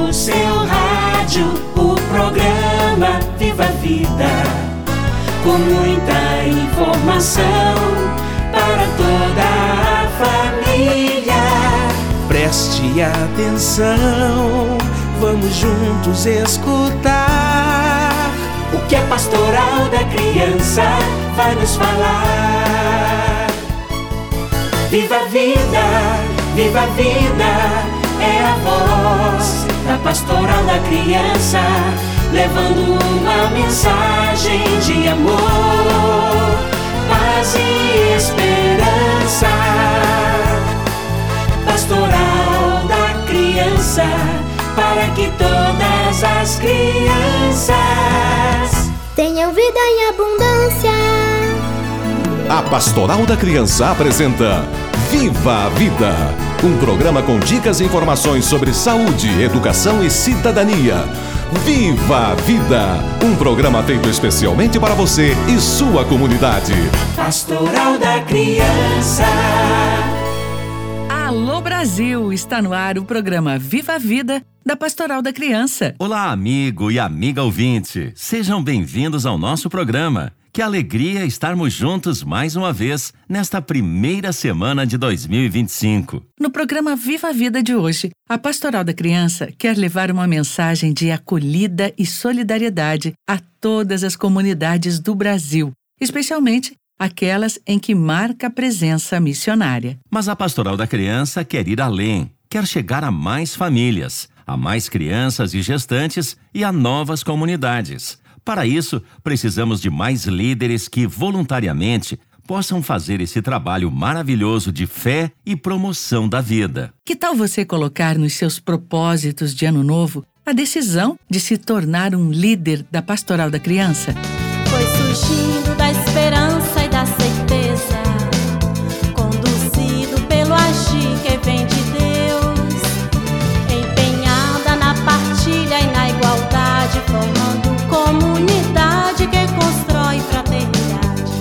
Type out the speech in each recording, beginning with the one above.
no seu rádio o programa Viva a Vida, com muita informação para toda a família. Preste atenção, vamos juntos escutar o que a Pastoral da Criança vai nos falar. Viva a vida, viva a vida, é a voz da Pastoral da Criança, levando uma mensagem de amor, paz e esperança. Pastoral da Criança, para que todas as crianças tenham vida em abundância. A Pastoral da Criança apresenta Viva a Vida, um programa com dicas e informações sobre saúde, educação e cidadania. Viva a Vida, um programa feito especialmente para você e sua comunidade. Pastoral da Criança. Alô Brasil, está no ar o programa Viva a Vida da Pastoral da Criança. Olá, amigo e amiga ouvinte, sejam bem-vindos ao nosso programa. Que alegria estarmos juntos mais uma vez nesta primeira semana de 2025. No programa Viva a Vida de hoje, a Pastoral da Criança quer levar uma mensagem de acolhida e solidariedade a todas as comunidades do Brasil, especialmente aquelas em que marca a presença missionária. Mas a Pastoral da Criança quer ir além, quer chegar a mais famílias, a mais crianças e gestantes e a novas comunidades. Para isso, precisamos de mais líderes que voluntariamente possam fazer esse trabalho maravilhoso de fé e promoção da vida. Que tal você colocar nos seus propósitos de ano novo a decisão de se tornar um líder da Pastoral da Criança? Foi surgindo da esperança e da certeza, conduzido pelo agir que vem de Deus, empenhada na partilha e na igualdade, formando comunidade que constrói fraternidade.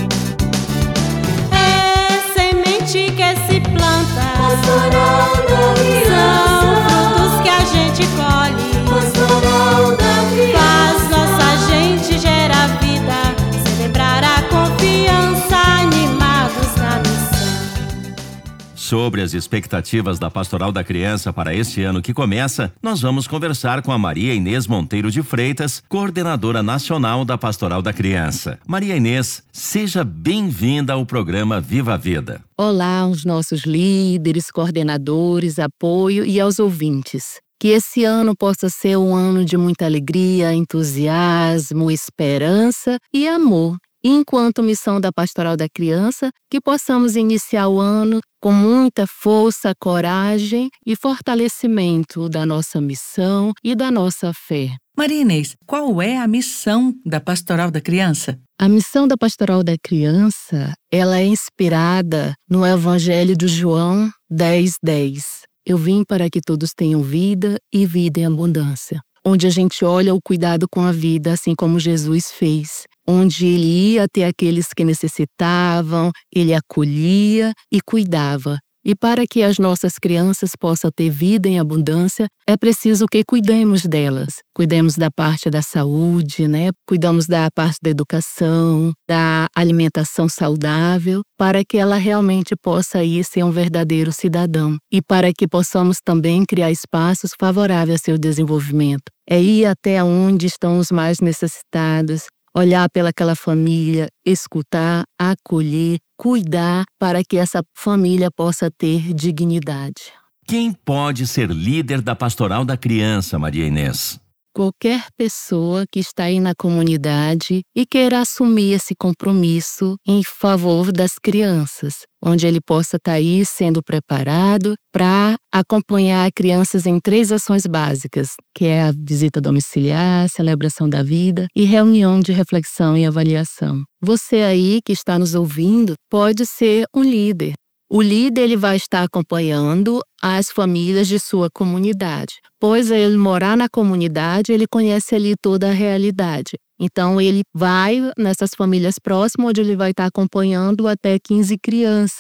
É semente que se planta, Pastoral da Criança. São frutos que a gente colhe, Pastoral da Criança. Faz nossa gente gerar vida, celebrar a confiança, animados na missão. Sobre as expectativas da Pastoral da Criança para este ano que começa, nós vamos conversar com a Maria Inês Monteiro de Freitas, coordenadora nacional da Pastoral da Criança. Maria Inês, seja bem-vinda ao programa Viva a Vida. Olá aos nossos líderes, coordenadores, apoio e aos ouvintes. Que esse ano possa ser um ano de muita alegria, entusiasmo, esperança e amor. E enquanto missão da Pastoral da Criança, que possamos iniciar o ano com muita força, coragem e fortalecimento da nossa missão e da nossa fé. Maria Inês, qual é a missão da Pastoral da Criança? A missão da Pastoral da Criança, ela é inspirada no Evangelho de João 10:10. Eu vim para que todos tenham vida e vida em abundância. Onde a gente olha o cuidado com a vida, assim como Jesus fez. Onde ele ia até aqueles que necessitavam, ele acolhia e cuidava. E para que as nossas crianças possam ter vida em abundância, é preciso que cuidemos delas. Cuidemos da parte da saúde, Cuidamos da parte da educação, da alimentação saudável, para que ela realmente possa ir ser um verdadeiro cidadão. E para que possamos também criar espaços favoráveis ao seu desenvolvimento. É ir até onde estão os mais necessitados, olhar pelaquela família, escutar, acolher, cuidar para que essa família possa ter dignidade. Quem pode ser líder da Pastoral da Criança, Maria Inês? Qualquer pessoa que está aí na comunidade e queira assumir esse compromisso em favor das crianças, onde ele possa estar aí sendo preparado para acompanhar crianças em 3 ações básicas, que é a visita domiciliar, celebração da vida e reunião de reflexão e avaliação. Você aí que está nos ouvindo pode ser um líder. O líder ele vai estar acompanhando as famílias de sua comunidade, pois ele morar na comunidade, ele conhece ali toda a realidade. Então ele vai nessas famílias próximas, onde ele vai estar acompanhando até 15 crianças.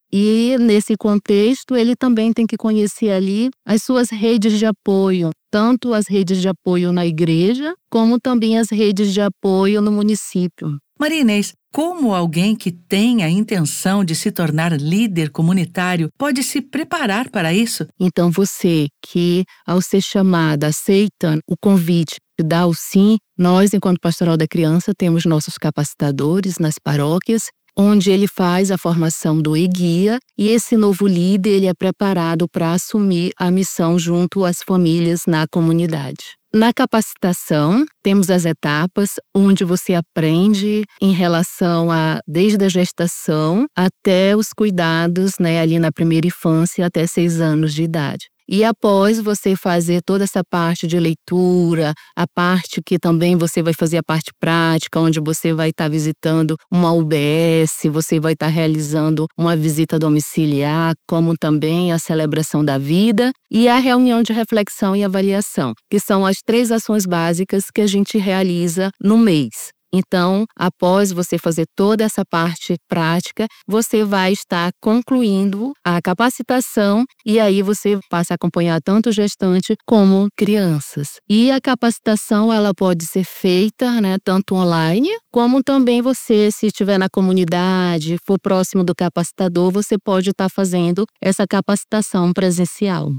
E nesse contexto, ele também tem que conhecer ali as suas redes de apoio, tanto as redes de apoio na igreja, como também as redes de apoio no município. Maria Inês, como alguém que tem a intenção de se tornar líder comunitário pode se preparar para isso? Então você que, ao ser chamada, aceita o convite, dá o sim, nós, enquanto Pastoral da Criança, temos nossos capacitadores nas paróquias, onde ele faz a formação do e-guia, e esse novo líder ele é preparado para assumir a missão junto às famílias na comunidade. Na capacitação, temos as etapas onde você aprende em relação a, desde a gestação até os cuidados, ali na primeira infância até 6 anos de idade. E após você fazer toda essa parte de leitura, a parte que também você vai fazer a parte prática, onde você vai estar visitando uma UBS, você vai estar realizando uma visita domiciliar, como também a celebração da vida e a reunião de reflexão e avaliação, que são as 3 ações básicas que a gente realiza no mês. Então, após você fazer toda essa parte prática, você vai estar concluindo a capacitação e aí você passa a acompanhar tanto gestante como crianças. E a capacitação, ela pode ser feita, tanto online, como também você, se estiver na comunidade, for próximo do capacitador, você pode estar fazendo essa capacitação presencial.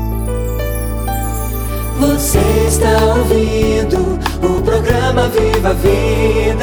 Você está ouvindo o programa Viva a Vida.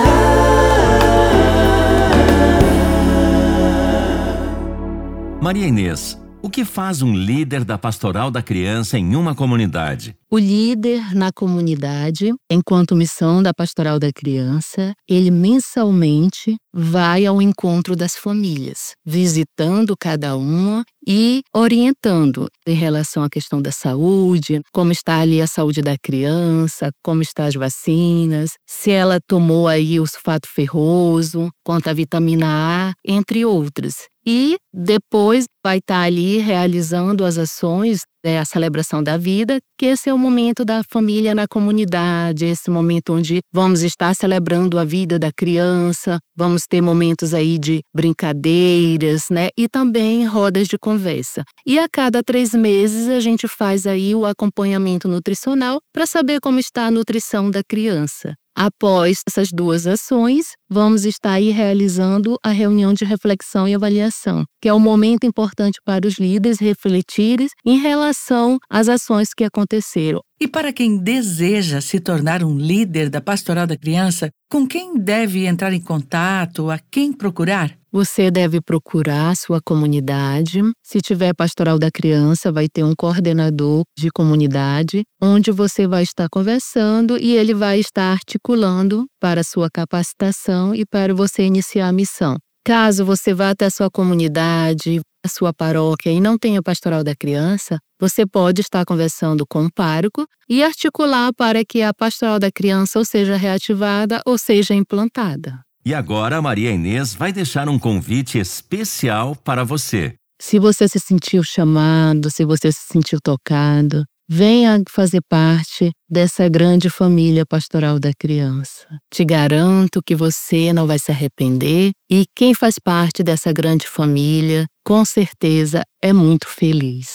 Maria Inês, o que faz um líder da Pastoral da Criança em uma comunidade? O líder na comunidade, enquanto missão da Pastoral da Criança, ele mensalmente vai ao encontro das famílias, visitando cada uma e orientando em relação à questão da saúde, como está ali a saúde da criança, como estão as vacinas, se ela tomou aí o sulfato ferroso, quanto à vitamina A, entre outras. E depois vai estar ali realizando as ações, a celebração da vida, que esse é o momento da família na comunidade, esse momento onde vamos estar celebrando a vida da criança, vamos ter momentos aí de brincadeiras, e também rodas de conversa. E a cada 3 meses a gente faz aí o acompanhamento nutricional para saber como está a nutrição da criança. Após essas 2 ações, vamos estar aí realizando a reunião de reflexão e avaliação, que é um momento importante para os líderes refletirem em relação às ações que aconteceram. E para quem deseja se tornar um líder da Pastoral da Criança, com quem deve entrar em contato, a quem procurar? Você deve procurar a sua comunidade. Se tiver Pastoral da Criança, vai ter um coordenador de comunidade, onde você vai estar conversando e ele vai estar articulando para a sua capacitação e para você iniciar a missão. Caso você vá até a sua comunidade, a sua paróquia e não tenha Pastoral da Criança, você pode estar conversando com o pároco e articular para que a Pastoral da Criança ou seja reativada ou seja implantada. E agora a Maria Inês vai deixar um convite especial para você. Se você se sentiu chamado, se você se sentiu tocado, venha fazer parte dessa grande família Pastoral da Criança. Te garanto que você não vai se arrepender e quem faz parte dessa grande família, com certeza, é muito feliz.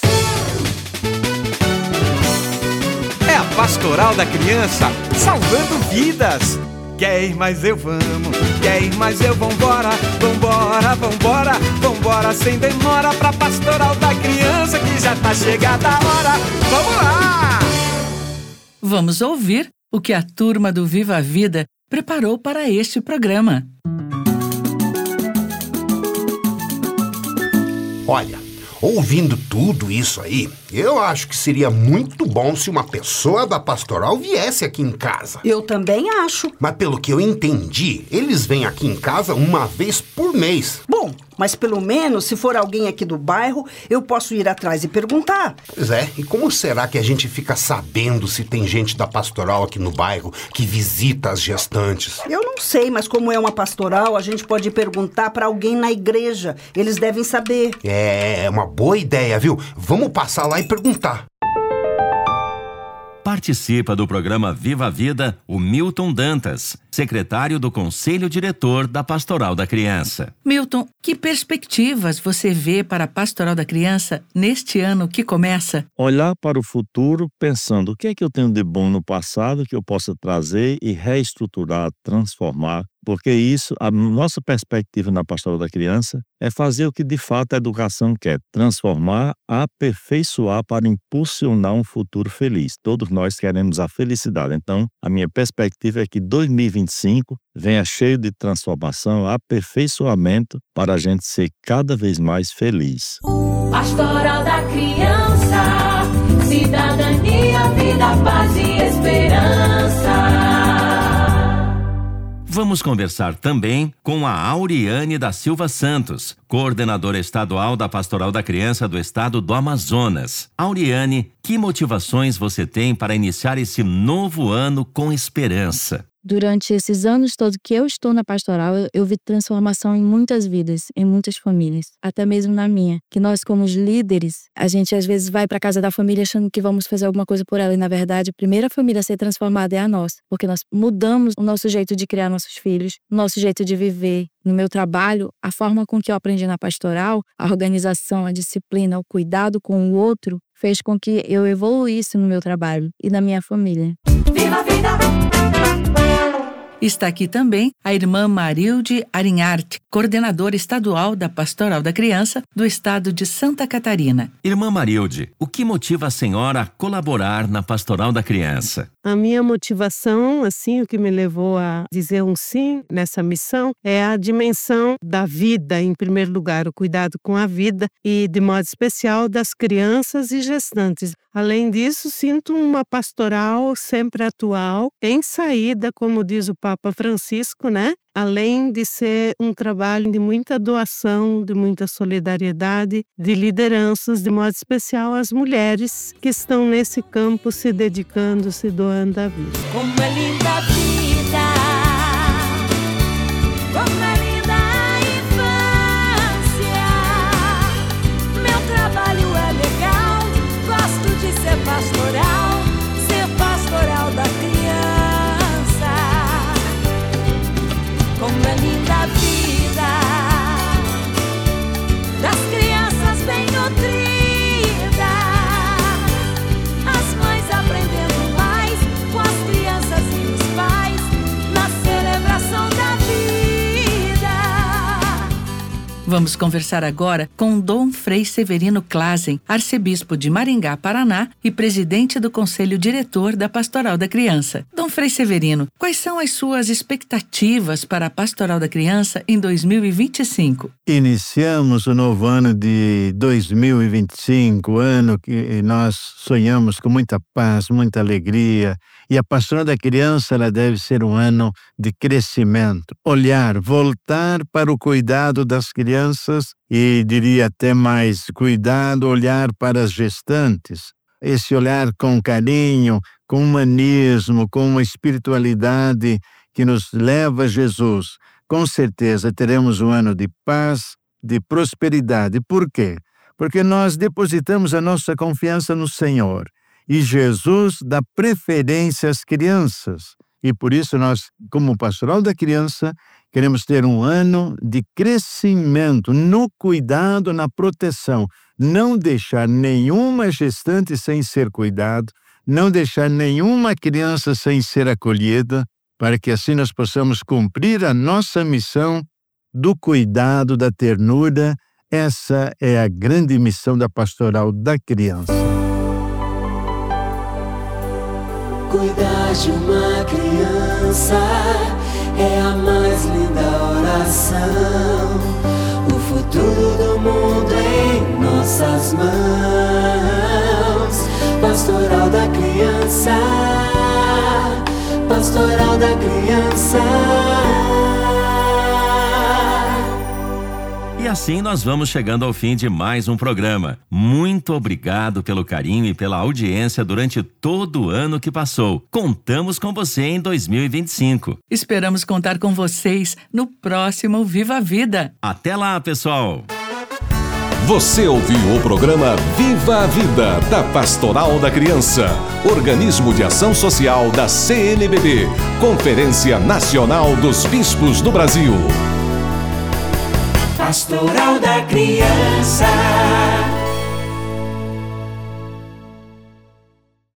É a Pastoral da Criança salvando vidas. Quer ir, mas eu vamos. Quer ir, mas eu vambora. Vambora, vambora, vambora sem demora pra Pastoral da Criança que já tá chegada a hora. Vamos lá! Vamos ouvir o que a turma do Viva a Vida preparou para este programa. Olha, ouvindo tudo isso aí, eu acho que seria muito bom se uma pessoa da pastoral viesse aqui em casa. Eu também acho. Mas pelo que eu entendi, eles vêm aqui em casa uma vez por mês. Bom, mas pelo menos se for alguém aqui do bairro, eu posso ir atrás e perguntar. Pois é, e como será que a gente fica sabendo se tem gente da pastoral aqui no bairro que visita as gestantes? Eu não sei, mas como é uma pastoral, a gente pode perguntar para alguém na igreja. Eles devem saber. É uma boa ideia, viu? Vamos passar lá e perguntar. Participa do programa Viva a Vida o Milton Dantas, secretário do Conselho Diretor da Pastoral da Criança. Milton, que perspectivas você vê para a Pastoral da Criança neste ano que começa? Olhar para o futuro pensando o que é que eu tenho de bom no passado que eu possa trazer e reestruturar, transformar, porque isso, a nossa perspectiva na Pastoral da Criança é fazer o que de fato a educação quer, transformar, aperfeiçoar para impulsionar um futuro feliz. Todos nós queremos a felicidade. Então, a minha perspectiva é que 2025 venha cheio de transformação, aperfeiçoamento para a gente ser cada vez mais feliz. Pastoral da Criança, cidadania, vida, paz e esperança. Vamos conversar também com a Auriane da Silva Santos, coordenadora estadual da Pastoral da Criança do Estado do Amazonas. Auriane, que motivações você tem para iniciar esse novo ano com esperança? Durante esses anos todos que eu estou na pastoral, eu vi transformação em muitas vidas, em muitas famílias, até mesmo na minha. Que nós, como os líderes, a gente às vezes vai para casa da família achando que vamos fazer alguma coisa por ela. E, na verdade, a primeira família a ser transformada é a nossa. Porque nós mudamos o nosso jeito de criar nossos filhos, o nosso jeito de viver. No meu trabalho, a forma com que eu aprendi na pastoral, a organização, a disciplina, o cuidado com o outro, fez com que eu evoluísse no meu trabalho e na minha família. Viva a vida! Está aqui também a irmã Marilde Arinharte, coordenadora estadual da Pastoral da Criança do estado de Santa Catarina. Irmã Marilde, o que motiva a senhora a colaborar na Pastoral da Criança? A minha motivação, assim, o que me levou a dizer um sim nessa missão é a dimensão da vida, em primeiro lugar, o cuidado com a vida e, de modo especial, das crianças e gestantes. Além disso, sinto uma pastoral sempre atual, em saída, como diz o Papa Francisco, né? Além de ser um trabalho de muita doação, de muita solidariedade, de lideranças, de modo especial as mulheres que estão nesse campo se dedicando, se doando a vida. Como é linda a vida, como é linda a infância. Meu trabalho é legal, gosto de ser pastoral da criança. Como é linda a vida das crianças bem nutridas, as mães aprendendo mais com as crianças e os pais na celebração da vida. Vamos conversar agora com Dom Frei Severino Clasen, arcebispo de Maringá, Paraná e presidente do Conselho Diretor da Pastoral da Criança. Dom Frei Severino, quais são as suas expectativas para a Pastoral da Criança em 2025? Iniciamos o novo ano de 2025, ano que nós sonhamos com muita paz, muita alegria. E a Pastoral da Criança ela deve ser um ano de crescimento. Voltar para o cuidado das crianças e diria até mais, olhar para as gestantes. Esse olhar com carinho, com humanismo, com uma espiritualidade que nos leva a Jesus. Com certeza teremos um ano de paz, de prosperidade. Por quê? Porque nós depositamos a nossa confiança no Senhor. E Jesus dá preferência às crianças. E por isso nós, como Pastoral da Criança, queremos ter um ano de crescimento no cuidado, na proteção. Não deixar nenhuma gestante sem ser cuidado, não deixar nenhuma criança sem ser acolhida, para que assim nós possamos cumprir a nossa missão do cuidado, da ternura. Essa é a grande missão da Pastoral da Criança. Cuidar de uma criança é a mais linda oração. O futuro do mundo em nossas mãos. Pastoral da Criança, Pastoral da Criança. E assim nós vamos chegando ao fim de mais um programa. Muito obrigado pelo carinho e pela audiência durante todo o ano que passou. Contamos com você em 2025. Esperamos contar com vocês no próximo Viva a Vida. Até lá, pessoal! Você ouviu o programa Viva a Vida, da Pastoral da Criança, organismo de ação social da CNBB, Conferência Nacional dos Bispos do Brasil. Pastoral da Criança.